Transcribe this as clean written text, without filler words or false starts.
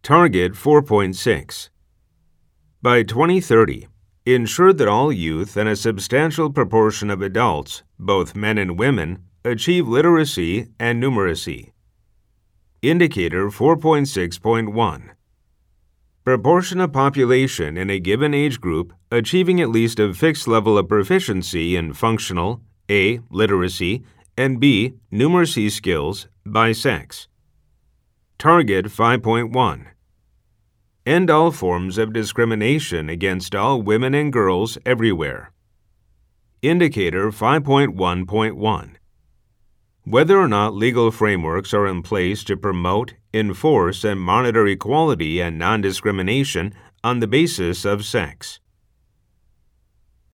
Target 4.6. By 2030, ensure that all youth and a substantial proportion of adults, both men and women, achieve literacy and numeracy. Indicator 4.6.1. Proportion of population in a given age group achieving at least a fixed level of proficiency in functional A. Literacy and B. Numeracy skills by sex. Target 5.1. End all forms of discrimination against all women and girls everywhere. Indicator 5.1.1. Whether or not legal frameworks are in place to promote, enforce, and monitor equality and non-discrimination on the basis of sex.